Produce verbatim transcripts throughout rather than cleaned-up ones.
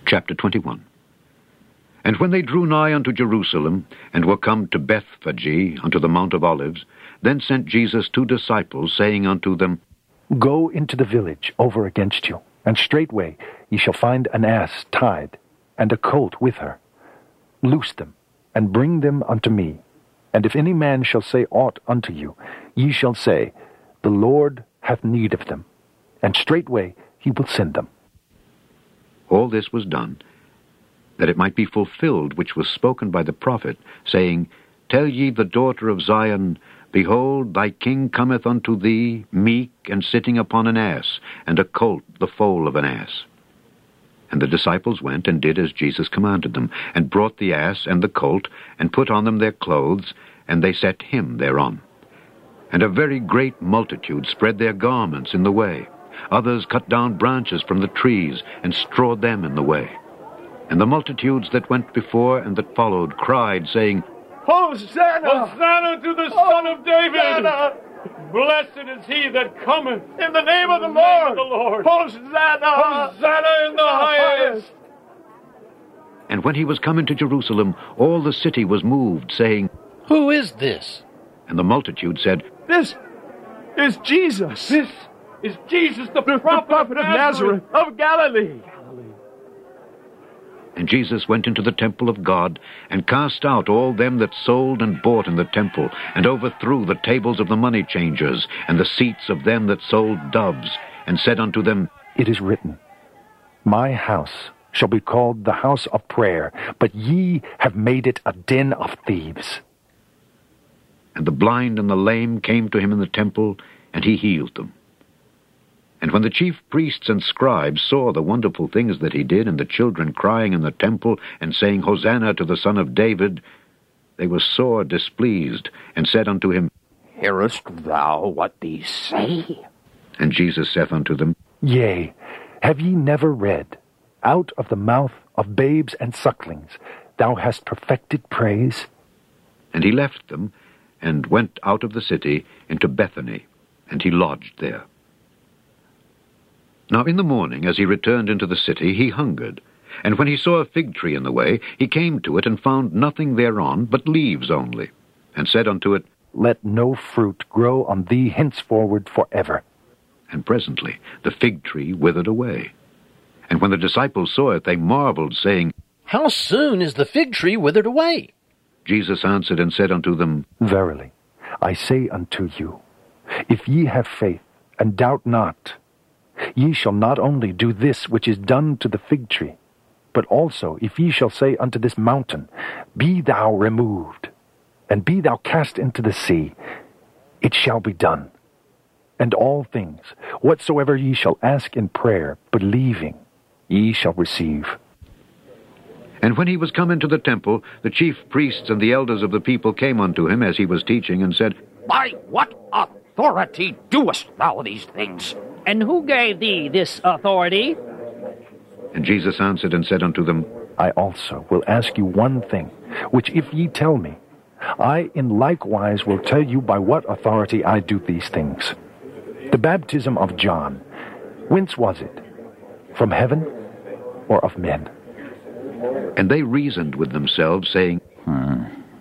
Chapter twenty-one. And when they drew nigh unto Jerusalem, and were come to Bethphage, unto the Mount of Olives, then sent Jesus two disciples, saying unto them, Go into the village over against you, and straightway ye shall find an ass tied, and a colt with her. Loose them, and bring them unto me. And if any man shall say aught unto you, ye shall say, The Lord hath need of them, and straightway he will send them. All this was done, that it might be fulfilled which was spoken by the prophet, saying, Tell ye the daughter of Zion, Behold, thy king cometh unto thee, meek, and sitting upon an ass, and a colt the foal of an ass. And the disciples went, and did as Jesus commanded them, and brought the ass and the colt, and put on them their clothes, and they set him thereon. And a very great multitude spread their garments in the way. Others cut down branches from the trees, and strawed them in the way. And the multitudes that went before and that followed cried, saying, Hosanna! Hosanna to the Son of David! Hosanna! Blessed is he that cometh in the name of the Lord! The Lord. Hosanna! Hosanna in the highest! And when he was come into Jerusalem, all the city was moved, saying, Who is this? And the multitude said, This is Jesus! This is Jesus, the, the prophet, prophet of Nazareth, Nazareth of Galilee! And Jesus went into the temple of God, and cast out all them that sold and bought in the temple, and overthrew the tables of the money changers, and the seats of them that sold doves, and said unto them, It is written, My house shall be called the house of prayer, but ye have made it a den of thieves. And the blind and the lame came to him in the temple, and he healed them. And when the chief priests and scribes saw the wonderful things that he did, and the children crying in the temple, and saying, Hosanna to the Son of David, they were sore displeased, and said unto him, Hearest thou what these say? And Jesus saith unto them, Yea, have ye never read, Out of the mouth of babes and sucklings thou hast perfected praise? And he left them, and went out of the city into Bethany, and he lodged there. Now in the morning, as he returned into the city, he hungered. And when he saw a fig tree in the way, he came to it, and found nothing thereon but leaves only, and said unto it, Let no fruit grow on thee henceforward forever. And presently the fig tree withered away. And when the disciples saw it, they marveled, saying, How soon is the fig tree withered away? Jesus answered and said unto them, Verily, I say unto you, if ye have faith, and doubt not, ye shall not only do this which is done to the fig tree, but also if ye shall say unto this mountain, Be thou removed, and be thou cast into the sea, it shall be done. And all things, whatsoever ye shall ask in prayer, believing, ye shall receive. And when he was come into the temple, the chief priests and the elders of the people came unto him as he was teaching, and said, By what authority doest thou these things? And who gave thee this authority? And Jesus answered and said unto them, I also will ask you one thing, which if ye tell me, I in likewise will tell you by what authority I do these things. The baptism of John, whence was it? From heaven or of men? And they reasoned with themselves, saying, Hmm.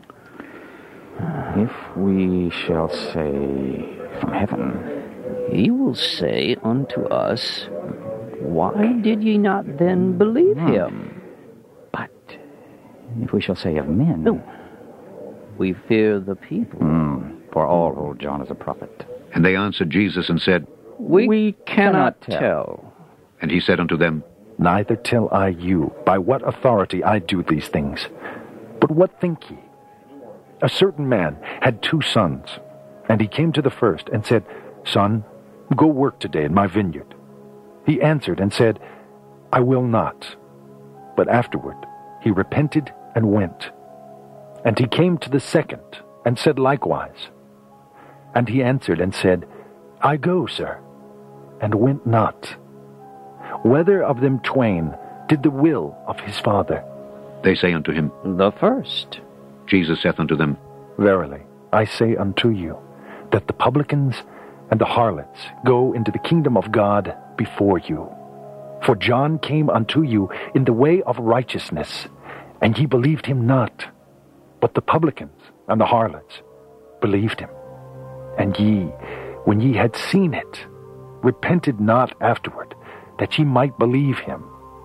If we shall say from heaven, he will say unto us, Why did ye not then believe hmm. him? But if we shall say of men, no, we fear the people. Hmm. For all hold John as a prophet. And they answered Jesus and said, We, we cannot, cannot tell. tell. And he said unto them, Neither tell I you by what authority I do these things. But what think ye? A certain man had two sons, and he came to the first and said, Son, go work today in my vineyard. He answered and said, I will not. But afterward he repented and went. And he came to the second and said likewise. And he answered and said, I go, sir, and went not. Whether of them twain did the will of his father? They say unto him, The first. Jesus saith unto them, Verily, I say unto you, that the publicans and the harlots go into the kingdom of God before you. For John came unto you in the way of righteousness, and ye believed him not. But the publicans and the harlots believed him. And ye, when ye had seen it, repented not afterward, that ye might believe him.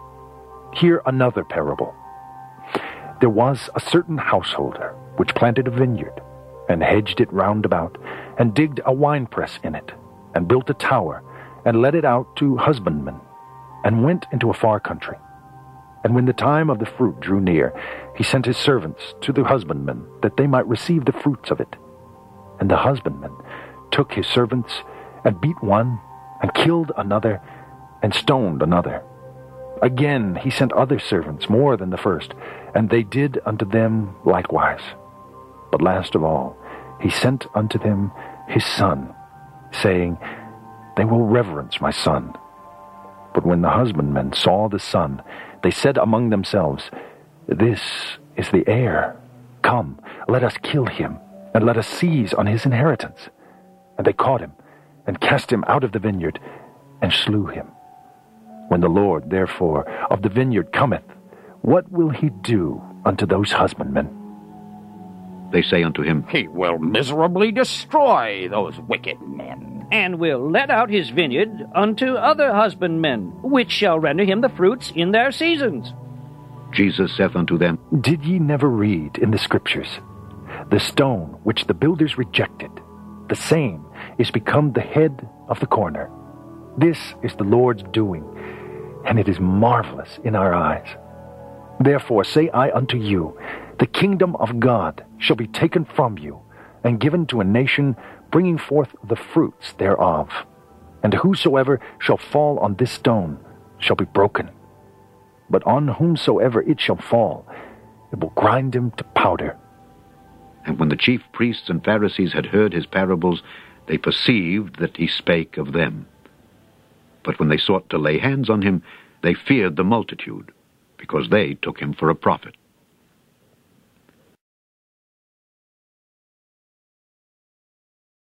Hear another parable. There was a certain householder which planted a vineyard, and hedged it round about, and digged a winepress in it, and built a tower, and let it out to husbandmen, and went into a far country. And when the time of the fruit drew near, he sent his servants to the husbandmen, that they might receive the fruits of it. And the husbandman took his servants, and beat one, and killed another, and stoned another. Again he sent other servants, more than the first, and they did unto them likewise. But last of all, he sent unto them his son, saying, They will reverence my son. But when the husbandmen saw the son, they said among themselves, This is the heir. Come, let us kill him, and let us seize on his inheritance. And they caught him, and cast him out of the vineyard, and slew him. When the Lord, therefore, of the vineyard cometh, what will he do unto those husbandmen? They say unto him, He will miserably destroy those wicked men, and will let out his vineyard unto other husbandmen, which shall render him the fruits in their seasons. Jesus saith unto them, Did ye never read in the Scriptures, The stone which the builders rejected, the same is become the head of the corner. This is the Lord's doing, and it is marvelous in our eyes. Therefore say I unto you, the kingdom of God shall be taken from you, and given to a nation bringing forth the fruits thereof. And whosoever shall fall on this stone shall be broken. But on whomsoever it shall fall, it will grind him to powder. And when the chief priests and Pharisees had heard his parables, they perceived that he spake of them. But when they sought to lay hands on him, they feared the multitude, because they took him for a prophet.